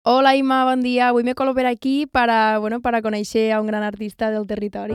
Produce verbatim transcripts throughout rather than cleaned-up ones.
Hola Imma, bon dia. Avui me colo per aquí para, bueno, para conèixer a un gran artista del territori.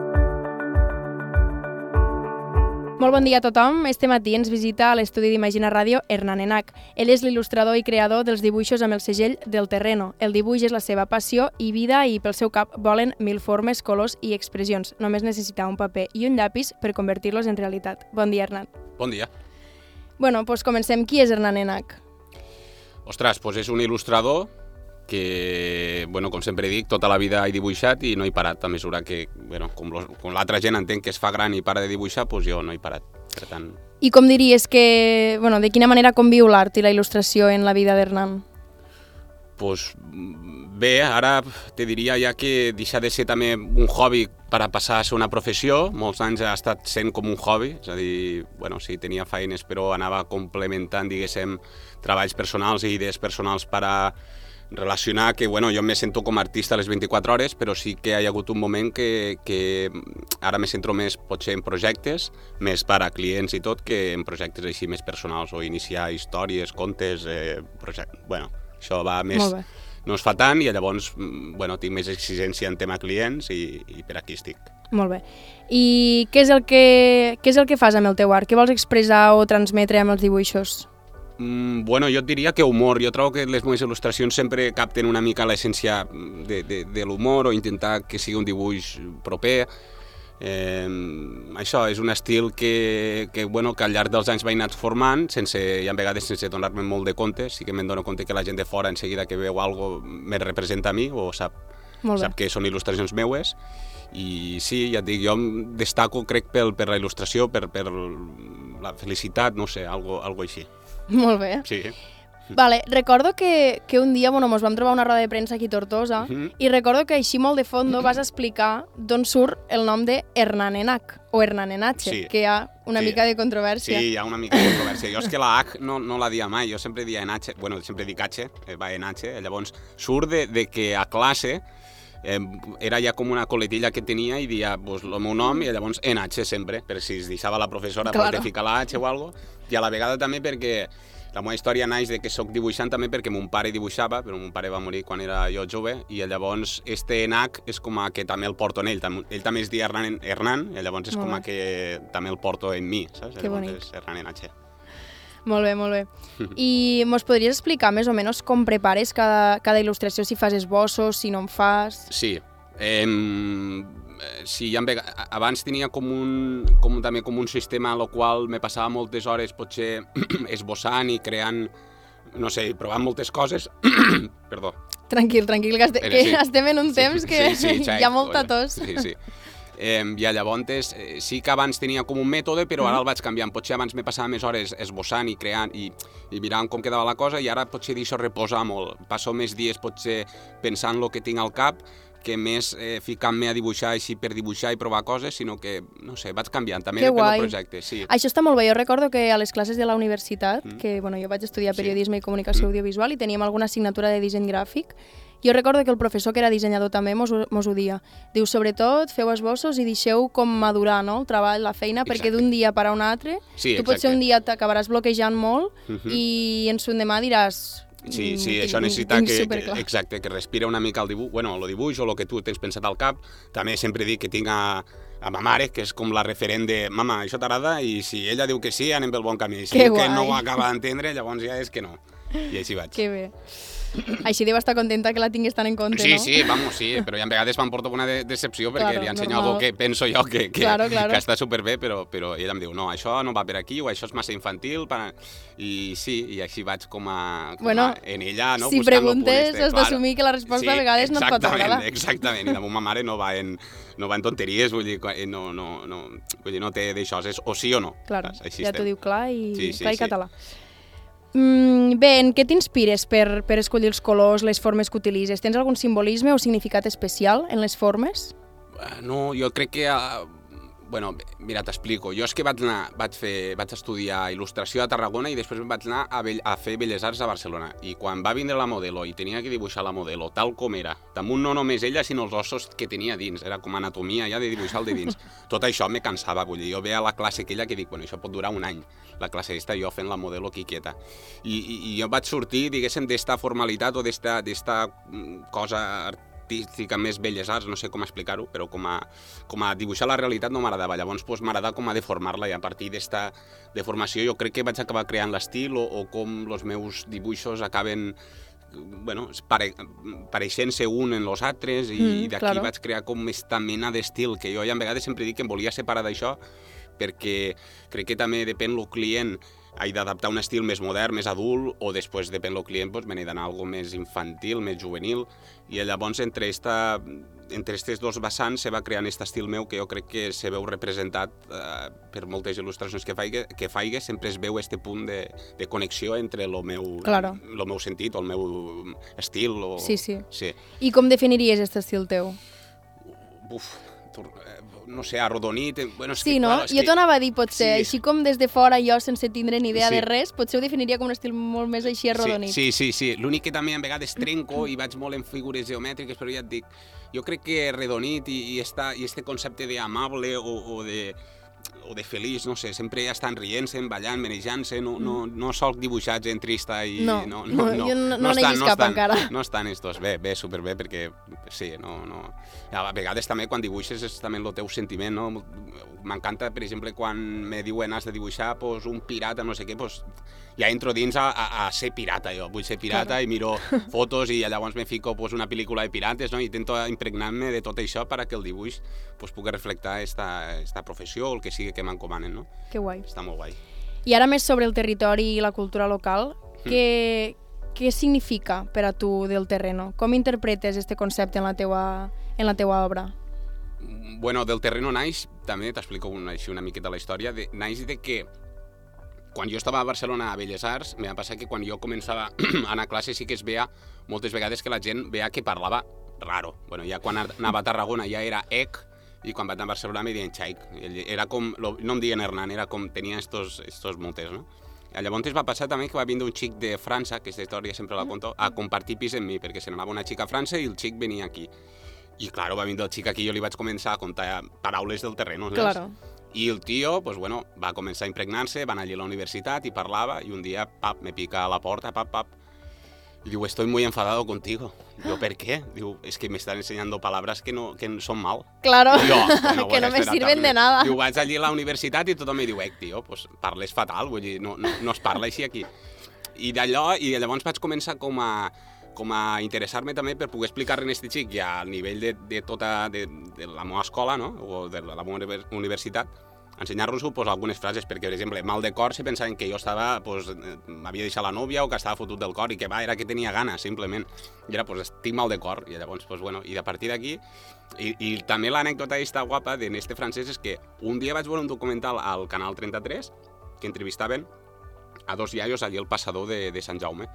Molt bon dia a tothom. Este matí ens visita a l'estudi d'Imagina Ràdio Hernán Enac. Ell és l'il·lustrador i creador dels dibuixos amb el segell del Terreno. El dibuix és la seva passió i vida i pel seu cap volen mil formes, colors i expressions. Només necessita un paper i un llapis per convertir-los en realitat. Bon dia, Hernán. Bon dia. Bueno, doncs comencem. Qui és Hernán Enac? Ostres, doncs és un il·lustrador que, bueno, com sempre dic, tota la vida he dibuixat i no he parat. A mesura que, bueno, com, com l'altra gent entenc que es fa gran i para de dibuixar, doncs jo no he parat. Per tant... I com diries que, bueno, de quina manera conviu l'art i la il·lustració en la vida d'Hernán? Doncs bé, ara te diria ja que deixa de ser també un hobby per a passar a ser una professió. Molts anys ha estat sent com un hobby, és a dir, bueno, sí, tenia feines, però anava complementant, diguéssim, treballs personals i idees personals per a relacionar que, bueno, jo me sento com a artista a les vint-i-quatre hores, però sí que hi ha hagut un moment que, que ara me centro més, potser, en projectes, més per a clients i tot, que en projectes així més personals, o iniciar històries, contes, eh, projectes... Bueno, això va més... No es fa tant i llavors, bueno, tinc més exigència en tema clients i, i per aquí estic. Molt bé. I què és el que, què és el que fas amb el teu art? Què vols expressar o transmetre amb els dibuixos? Mm, bueno, jo et diria que humor. Jo trobo que les meves il·lustracions sempre capten una mica l'essència de, de, de l'humor o intentar que sigui un dibuix proper. Eh, això és un estil que, que, bueno, que al llarg dels anys vaig anat formant, sense, i a vegades sense donar-me molt de compte. Sí que me'n dono compte que la gent de fora en seguida que veu alguna cosa me representa a mi o sap, sap que són il·lustracions meues. I sí, ja et dic, jo em destaco, crec, per, per la il·lustració, per, per la felicitat, no sé, algo, algo així. Molt bé. Sí. Vale, recordo que, que un dia, bueno, mos vam trobar una roda de premsa aquí a Tortosa uh -huh. i recordo que així molt de fondo vas explicar d'on surt el nom de Hernán Enac o Hernán Enache, sí. Que hi ha una sí. mica de controvèrsia. Sí, hi ha una mica de controvèrsia. Jo és que la H no, no la dia mai, jo sempre dia Enache, bueno, sempre dic H, va Enache, llavors surt de, de que a classe eh, era ja com una coletilla que tenia i dia pues, el meu nom i llavors Enache sempre, per si es deixava la professora claro. Per ficar la H o alguna cosa, i a la vegada també perquè la meva història naix de que soc dibuixant també perquè mon pare dibuixava, però mon pare va morir quan era jo jove, i llavors este Enac és com a que també el porto en ell. Ell també es diu Hernán, Hernán i llavors és com a que també el porto en mi, saps? Que bonic. És Hernán Enache. Molt bé, molt bé. I mos podries explicar més o menys com prepares cada, cada il·lustració, si fas esbossos, si no en fas? Sí. Eh, sí, ja ve... abans tenia com un, com, també com un sistema en el qual me passava moltes hores potser esbossant i creant, no sé, provant moltes coses. Perdó. Tranquil, tranquil, que, este, que sí. estem en un sí, temps que sí, sí, xai, hi ha molta tos. Sí, sí. Eh, I llavors eh, sí que abans tenia com un mètode, però ara el vaig canviant. Potser abans me passava més hores esbossant i creant i, i mirant com quedava la cosa, i ara potser deixo reposar molt. Passo més dies potser pensant el que tinc al cap, que més eh, ficant-me a dibuixar així per dibuixar i provar coses, sinó que, no sé, vaig canviant, també que depèn guai. del projecte. Sí. Això està molt bé. Jo recordo que a les classes de la universitat, mm. que bueno, jo vaig estudiar periodisme sí. i comunicació mm. audiovisual i teníem alguna assignatura de disseny gràfic, jo recordo que el professor, que era dissenyador també, mos, mos ho dia. Diu, sobretot, feu esbossos i deixeu com madurar, no?, el treball, la feina, exacte. Perquè d'un dia per a un altre, sí, tu potser un dia t'acabaràs bloquejant molt mm-hmm. i en son demà diràs... Sí, sí, això necessita que, que, exacte, que respira una mica el dibuix, bueno, el dibuix o el que tu tens pensat al cap. També sempre dic que tinc a, a ma mare, que és com la referent de mama, això t'agrada? I si ella diu que sí, anem pel bon camí. Si diu que no ho acaba d'entendre, llavors ja és que no. I així vaig. Que bé. Així deu estar contenta que la tinguis tan en compte, sí, no? Sí, sí, vamos, sí, però ja a vegades m'emporto una de decepció perquè claro, li ensenyo algo que penso jo que, que, claro, claro. que està superbé, però, però ella em diu, no, això no va per aquí o això és massa infantil, per... i sí, i així vaig com a, com bueno, a en ella, no? Si preguntes este, has claro. d'assumir que la resposta sí, a vegades no et pot agradar. Exactament, i la meva mare no va en, no va en tonteries, vull dir, no, no, no, vull dir, no té d'això, és o sí o no. Claro, així ja t'ho diu clar i, sí, sí, clar i sí. català. Mm, bé, en què t'inspires per, per escollir els colors, les formes que utilitzes? Tens algun simbolisme o significat especial en les formes? No, jo crec que uh, Bueno, mira, t'explico. Jo és que vaig anar, vaig, fer, vaig estudiar il·lustració a Tarragona i després vaig anar a, Bell, a fer Belles Arts a Barcelona. I quan va vindre la Modelo i tenia que dibuixar la Modelo tal com era, damunt no només ella, sinó els ossos que tenia dins, era com anatomia ja de dibuixar el de dins. Tot això me cansava, vull dir, jo veia la classe aquella que dic, bueno, això pot durar un any, la classe aquesta, jo fent la Modelo quieta. I, i, i jo vaig sortir, diguéssim, d'esta formalitat o d'esta cosa artística, artística, més Belles Arts, no sé com explicar-ho, però com a, com a dibuixar la realitat no m'agradava. Llavors doncs, m'agradava com a deformar-la i a partir d'esta deformació jo crec que vaig acabar creant l'estil o, o com els meus dibuixos acaben bueno, pare, pareixent-se un en els altres i, mm, i d'aquí claro. Vaig crear com aquesta mena d'estil que jo ja a vegades sempre dic que em volia separar d'això perquè crec que també depèn del client he d'adaptar un estil més modern, més adult, o després, depèn del client, doncs, me n'he d'anar a algo més infantil, més juvenil, i llavors entre esta, entre aquests dos vessants se va creant aquest estil meu que jo crec que se veu representat eh, per moltes il·lustracions que faig, que faig sempre es veu aquest punt de, de connexió entre el meu, claro. el meu sentit o el meu estil. O... Sí, sí, sí. I com definiries aquest estil teu? Uf, no sé, arrodonit... Bueno, és sí, que, no? clar, és jo que... t'anava a dir, potser, sí. Així com des de fora jo, sense tindre ni idea sí. de res, potser ho definiria com un estil molt més així arrodonit. Sí, sí, sí. sí. L'únic que també a vegades trenco i vaig molt en figures geomètriques, però ja et dic, jo crec que arrodonit i, i, esta, i este concepte d'amable o, o de... o de feliç, no sé, sempre ja estan rient-se'n, ballant, menejant-se, no, no, no sols dibuixats en trista i... No, no, no, no, jo no, no, no n'he estan, vist no cap estan, encara. No estan estos, bé, bé, superbé, perquè sí, no, no... A vegades també quan dibuixes és també el teu sentiment, no? M'encanta, per exemple, quan me diuen has de dibuixar pues, un pirata, no sé què, pues, ja entro dins a, a, a ser pirata, jo. Vull ser pirata claro. I miro fotos i llavors me fico pues, una pel·lícula de pirates, no? I intento impregnar-me de tot això perquè el dibuix pues, pugui reflectar esta, esta professió o el que sigui que m'encomanen, no? Que guai. Està molt guai. I ara més sobre el territori i la cultura local, mm. què, què significa per a tu del terreno? Com interpretes este concepte en la teua, en la teua obra? Bueno, del terreno naix, també t'explico una, així una miqueta la història, de, naix de que quan jo estava a Barcelona a Belles Arts, m'ha passat que quan jo començava a anar a classe sí que es veia moltes vegades que la gent veia que parlava raro. Bueno, ja quan anava a Tarragona ja era ec, i quan vaig anar a Barcelona me deien Xaic. Era com, no em deien Hernán, era com tenia estos, estos motes, no? I llavors va passar també que va vindre un xic de França, que aquesta història sempre la conto, a compartir pis amb mi, perquè se n'anava una xica a França i el xic venia aquí. I, claro, va vindre el xic aquí i jo li vaig començar a contar paraules del terreno, saps? Claro. I el tio, pues, bueno, va començar a impregnar-se, va anar allí a la universitat i parlava, i un dia, pap, me pica a la porta, pap, pap, y digo, estoy muy enfadado contigo. Digo, ¿por qué? Digo, es que me están enseñando palabras que, no, que son mal. Claro, jo, bueno, que bueno, no me sirven de nada. Diu, vaig allí a la universitat i tothom em diu, eh, tio, pues, parles fatal, vull dir, no, no, no es parla així aquí. I d'allò, i llavors vaig començar com a, com a interessar-me també per poder explicar-li a aquest xic ja al nivell de, de tota de, de la meva escola, no? O de la meva universitat, ensenyar-los pues, algunes frases, perquè, per exemple, mal de cor se pensaven que jo estava, pues, m'havia deixat la nòvia o que estava fotut del cor i que va, era que tenia gana, simplement. I era, pues, estic mal de cor. I llavors, pues, bueno, i a partir d'aquí... I, I també l'anècdota aquesta guapa de este francès és que un dia vaig veure un documental al Canal trenta-tres que entrevistaven a dos iaios allí al passador de, de Sant Jaume.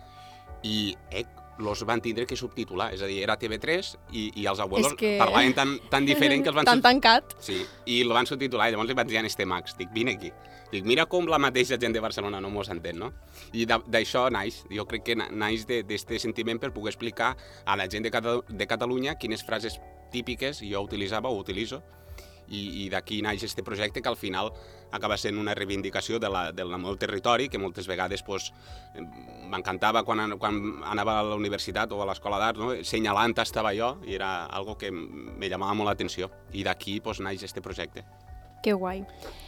I, eh, los van tindre que subtitular, és a dir, era T V tres i, i els abuelos que... parlaven tan, tan diferent que els van... Tan tancat. Sí, i el van subtitular i llavors li vaig dir a este Max, dic, vine aquí. Dic, mira com la mateixa gent de Barcelona no mos entén, no? I d'això naix, jo crec que naix d'aquest sentiment per poder explicar a la gent de, Cata de Catalunya quines frases típiques jo utilitzava o utilitzo i, i d'aquí naix aquest projecte que al final acaba sent una reivindicació de la, del meu territori, que moltes vegades pues, m'encantava quan, quan anava a la universitat o a l'escola d'art, no? Senyalant estava jo i era algo que me llamava molt l'atenció i d'aquí pues, naix aquest projecte. Que guai.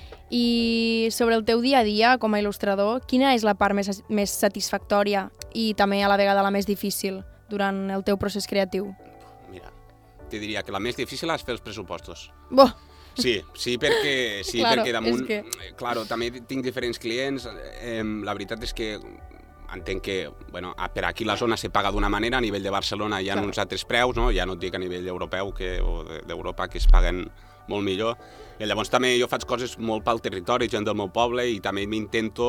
I sobre el teu dia a dia com a il·lustrador, quina és la part més, més satisfactòria i també a la vegada la més difícil durant el teu procés creatiu? Mira, te diria que la més difícil és fer els pressupostos. Bo! Sí, sí, perquè, sí, claro, perquè damunt... Que... Claro, també tinc diferents clients. Eh, la veritat és que entenc que bueno, per aquí la zona se paga d'una manera, a nivell de Barcelona hi ha claro. Uns altres preus, no? Ja no et dic a nivell europeu que, o d'Europa que es paguen molt millor. I llavors també jo faig coses molt pel territori, gent del meu poble, i també m'intento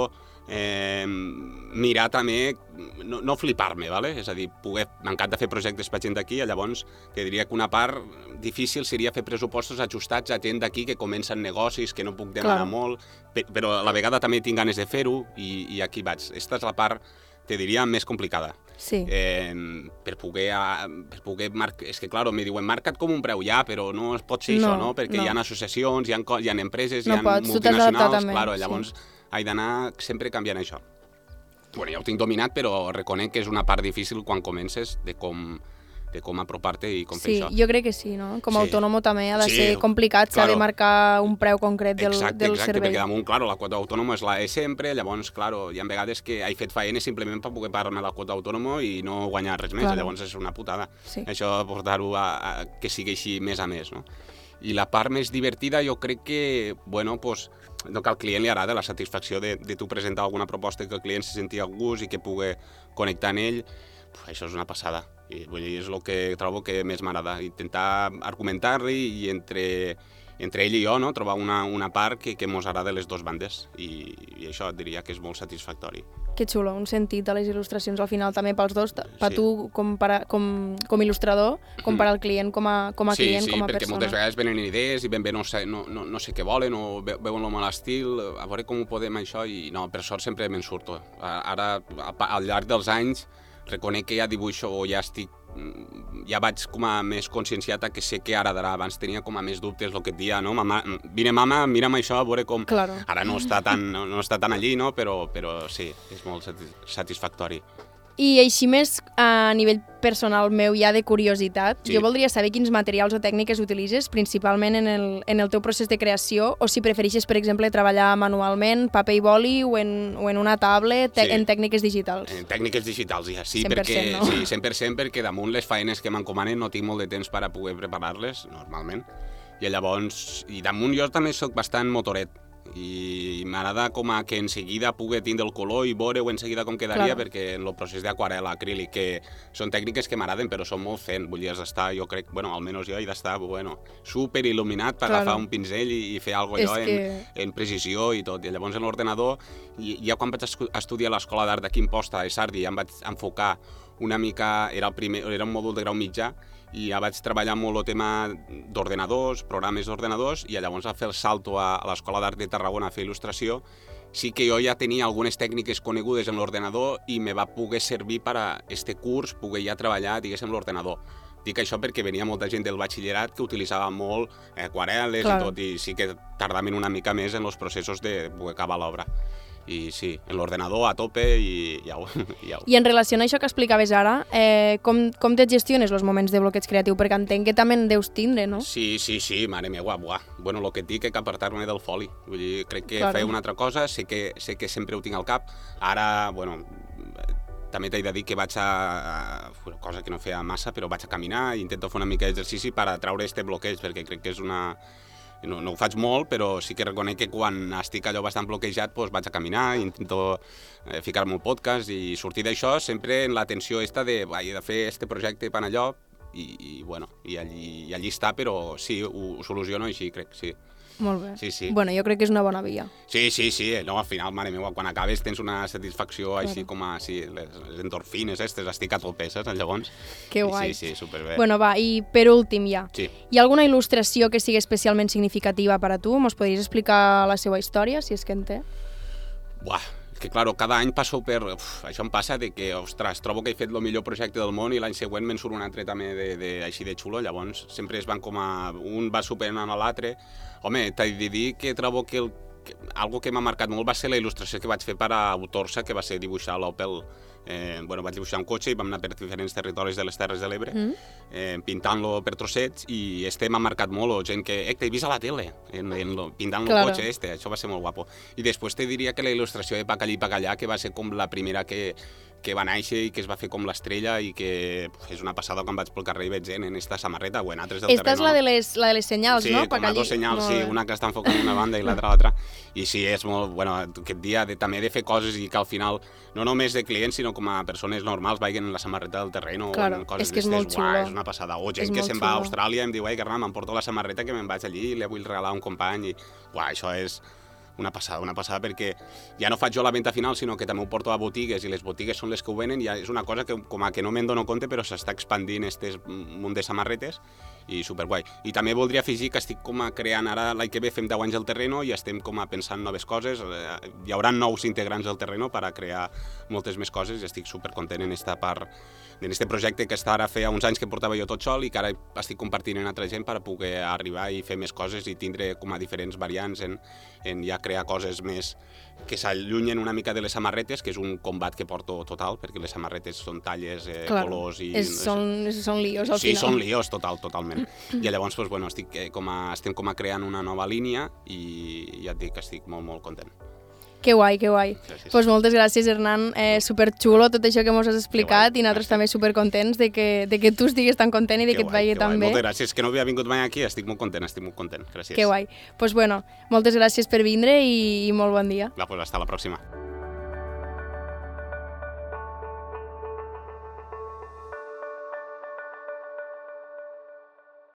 eh, mirar també, no, no flipar-me, ¿vale? És a dir, poder, m'encanta fer projectes per gent d'aquí, llavors te diria que una part difícil seria fer pressupostos ajustats a gent d'aquí que comencen negocis, que no puc demanar Clar. molt, però a la vegada també tinc ganes de fer-ho i, i aquí vaig. Esta és la part, te diria, més complicada. Sí. Eh, per poder, per poder marcar... És que, clar, me diuen, marca't com un preu ja, però no es pot ser no, això, no? Perquè no. Hi ha associacions, hi ha, hi ha empreses, no hi ha pots, multinacionals, clar, llavors sí. he d'anar sempre canviant això. Bueno, ja ho tinc dominat, però reconec que és una part difícil quan comences de com, de com apropar-te i com sí, fer això. Sí, jo crec que sí, no? Com a sí. autònom també ha de sí, ser complicat claro. saber marcar un preu concret del, exacte, del exacte, servei. Perquè damunt, claro, la quota d'autònom és la de sempre, llavors, claro, hi ha vegades que he fet faena simplement per poder pagar-me la quota d'autònom i no guanyar res més, claro. Llavors és una putada. Sí. Això portar-ho a, a que sigui així més a més, no? I la part més divertida jo crec que, bueno, pues, no que al client li agrada la satisfacció de, de tu presentar alguna proposta que el client se senti a gust i que pugui connectar en ell, pues, això és una passada. I, vull dir, és el que trobo que més m'agrada, intentar argumentar-li i entre, entre ell i jo, no? Trobar una, una part que, que mos agrada les dues bandes i, i això et diria que és molt satisfactori. Que xulo, un sentit de les il·lustracions al final també pels dos, per sí. tu com, per, com, com il·lustrador, com per al client com a, com a sí, client, sí, com a persona. Sí, perquè moltes vegades venen idees i ben bé no sé, no, no, no sé què volen o veuen el mal estil, a veure com ho podem això i no, per sort sempre me'n surto. Ara, al llarg dels anys, reconec que ja dibuixo o ja estic ja vaig com a més conscienciat a que sé què agradarà. Abans tenia com a més dubtes, el que et dia, no? Mama, vine mama, mira'm això, a veure com... Claro. Ara no està tan, no, no està tan allí, no? Però, però sí, és molt satisfactori. I així més a nivell personal meu ja de curiositat, sí. Jo voldria saber quins materials o tècniques utilitzes principalment en el, en el teu procés de creació o si prefereixes, per exemple, treballar manualment, paper i boli o en, o en una tablet, sí. En tècniques digitals. En tècniques digitals, ja, sí, cent per cent, perquè, no? sí, cent per cent perquè damunt les feines que m'encomanen no tinc molt de temps per a poder preparar-les, normalment. I llavors, i damunt jo també soc bastant motoret, i m'agrada com a que en seguida pugui tindre el color i veure-ho en seguida com quedaria, claro. Perquè en el procés d'aquarel·la, acrílic, que són tècniques que m'agraden però són molt fent, vull dir, has d'estar, jo crec, bueno, almenys jo he d'estar, bueno, super il·luminat per claro. Agafar un pinzell i, i fer alguna cosa allò que... en, en precisió i tot, i llavors en l'ordenador, ja quan vaig estudiar a l'Escola d'Art d'aquí Imposta, a Sardi, ja em vaig enfocar una mica, era, el primer, era un mòdul de grau mitjà, i ja vaig treballar molt el tema d'ordenadors, programes d'ordenadors, i llavors a fer el salto a, a l'Escola d'Art de Tarragona a fer il·lustració, sí que jo ja tenia algunes tècniques conegudes en l'ordenador i me va poder servir per a este curs poder ja treballar, diguéssim, l'ordenador. Dic això perquè venia molta gent del batxillerat que utilitzava molt eh, aquarel·les claro. I tot, i sí que tardaven una mica més en els processos de poder acabar l'obra. I sí, en l'ordenador a tope i ja ho, ja ho. I en relació a això que explicaves ara, eh, com, com te gestiones els moments de bloqueig creatiu? Perquè entenc que també en deus tindre, no? Sí, sí, sí, mare meva, buah. Bueno, el que et dic és que apartar-me del foli. Vull dir, crec que claro. Fer una altra cosa, sé que, sé que sempre ho tinc al cap. Ara, bueno, també t'he de dir que vaig a, a... cosa que no feia massa, però vaig a caminar i intento fer una mica d'exercici per a treure este bloqueig, perquè crec que és una... No, no ho faig molt, però sí que reconec que quan estic allò bastant bloquejat doncs vaig a caminar, intento eh, ficar-me un podcast i sortir d'això sempre en la tensió esta de vaig de fer este projecte per allò i, i, bueno, i, allí, i allí està, però sí, ho, ho soluciono així, crec, sí. Molt bé. Sí, sí. Bueno, jo crec que és una bona via. Sí, sí, sí. No, al final, mare meva, quan acabes tens una satisfacció claro. Així com a sí, les, les endorfines estes, estic a tope, saps? Llavors... Que guai. Sí, sí, superbé. Bueno, va, i per últim ja. Sí. Hi ha alguna il·lustració que sigui especialment significativa per a tu? Mos podries explicar la seva història, si és que en té? Buah, que claro, cada any passo per... Uf, això em passa de que, ostres, trobo que he fet el millor projecte del món i l'any següent me'n surt un altre també de, de, així de xulo, llavors sempre es van com a... Un va superant a l'altre. Home, t'he de dir que trobo que, el, que algo que m'ha marcat molt va ser la il·lustració que vaig fer per a Autorsa, que va ser dibuixar l'Opel. Eh, bueno, vaig dibuixar un cotxe i vam anar per diferents territoris de les Terres de l'Ebre, mm. eh, pintant-lo per trossets, i este m'ha marcat molt, o gent que, eh, t'he vist a la tele, en, en lo, pintant claro. El cotxe este, això va ser molt guapo. I després te diria que la il·lustració de Pacallí i Pacallà, que va ser com la primera que, que va néixer i que es va fer com l'estrella i que puf, és una passada quan vaig pel carrer i veig gent en esta samarreta o en altres del esta terreno. Esta és la de les, la de les senyals, sí, no? Sí, com a dos senyals, sí, una que està enfocant una banda i l'altra a l'altra. I sí, és molt, bueno, aquest dia de, també de fer coses i que al final, no només de clients, sinó com a persones normals vagin en la samarreta del terreno claro, o en coses és que és molt xulo. Uah, és una passada. O gent és que se'n va a Austràlia i em diu, ei, carnal, m'emporto la samarreta que me'n vaig allí i li vull regalar a un company i, uah, això és... una passada, una passada perquè ja no faig jo la venda final, sinó que també ho porto a botigues i les botigues són les que ho venen i és una cosa que com a que no me'n dono compte però s'està expandint este munt de samarretes i superguai. I també voldria afegir que estic com a creant ara, l'any que ve fem deu anys del Terreno i estem com a pensant noves coses, hi haurà nous integrants del Terreno per a crear moltes més coses i estic supercontent en esta part, en este projecte que està ara feia uns anys que portava jo tot sol i que ara estic compartint amb altra gent per a poder arribar i fer més coses i tindre com a diferents variants en, en ja crear coses més que s'allunyen una mica de les samarretes, que és un combat que porto total, perquè les samarretes són talles, eh, Clar, colors i... és, són, són líos al sí, final. Sí, són líos, total, totalment. I llavors pues, bueno, estic, eh, com a, estem com a creant una nova línia i ja et dic que estic molt, molt content. Que guai, que guai. Gràcies. Pues moltes gràcies, Hernán. Eh, superxulo tot això que ens has explicat guai, i nosaltres gràcies. també supercontents de que, de que tu estiguis tan content i de que, que et vagi tan bé. Moltes gràcies, que no havia vingut mai aquí, estic molt content, estic molt content. Gràcies. Que guai. Pues bueno, moltes gràcies per vindre i, i molt bon dia. Va, pues hasta la pròxima.